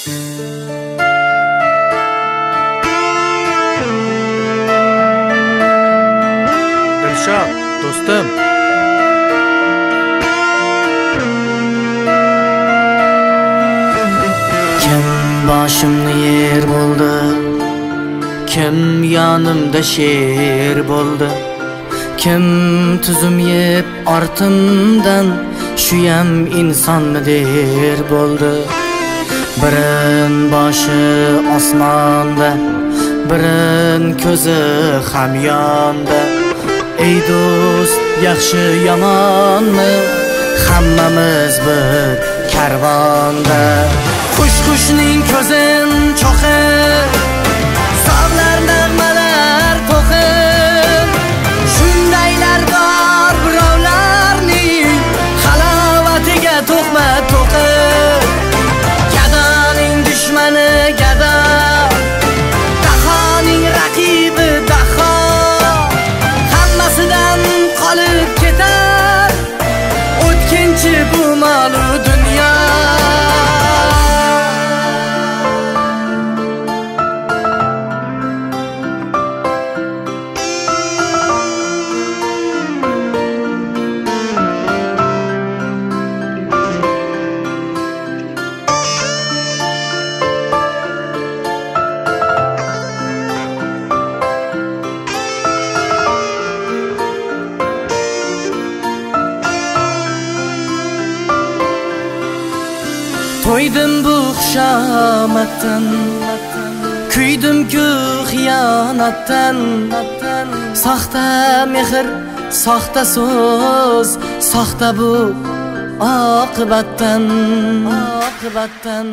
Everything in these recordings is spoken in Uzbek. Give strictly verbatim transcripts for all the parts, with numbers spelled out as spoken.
Dilshod, do'stim. Kim boshimni yer bo'ldi, kim yonimda sher bo'ldi, kim tuzum yeb ortimdan shuyam insonni der bo'ldi. Birin boshi osmonda, birin ko'zi hamyonda. Ey do'st, yaxshi yomonni hammamiz bir karvonda. Xush-xushning ko'zin cho'qib, sog'lar nag'malar to'qib, shundaylar bor birovlarning halovatiga to'qma to'qib. Gadoning dushmani gado, dahoning raqibi daho, hammasidan qolib ketar o'tkinchi bu molu dunyo. To'ydim bu xushomatdan, kuydim-ku xiyonatdan. Soxta mehr, soxta so'z, soxta bu oqibatdan, oqibatdan.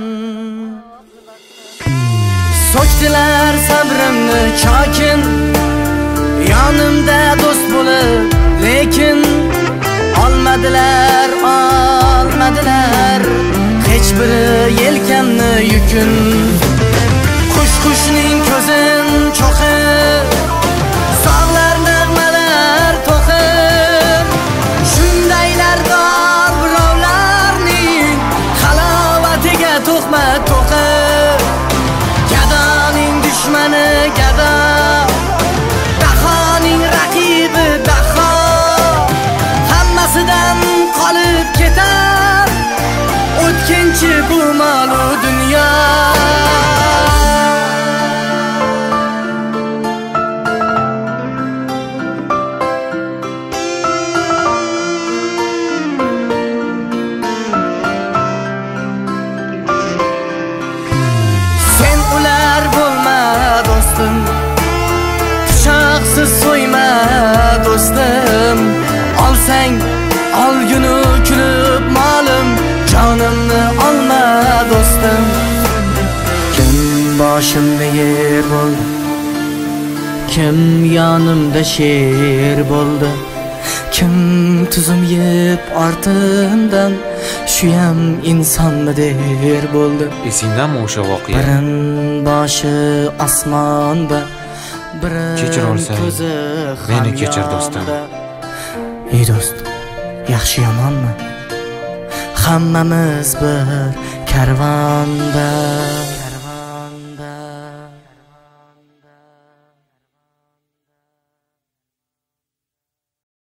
So'kdilar sabrimni chokin, yonimda do'st bo'lib, lekin olmadilar, olmadilar hech biri yelkamni yukun. Xush-xushning ko'zin cho'qib, sog'lar nag'malar to'qib, shundaylar bor birovlarning halovatiga to'qma to'qib. Gadoning dushmani gado, dahoning raqibi daho, hammasidan qolib ketar o'tkinchi bu molu dunyo. Sen ular bo'lma do'stim, pichoqsiz so'yma do'stim. Olsang olgunu kulib molim, jonimni olma do'stim. Kim boshimda yer bo'ldi, kim yonimda sher bo'ldi, kim tuzum yeb ortimdan shuyam insonni der bo'ldi. Esingdanmi o'sha voqea? Birin boshi osmonda, birin Kechir olsang, ko'zi meni kechir do'stim. Ey do'st, yaxshi yomonmi? Hammamiz bir karvonda.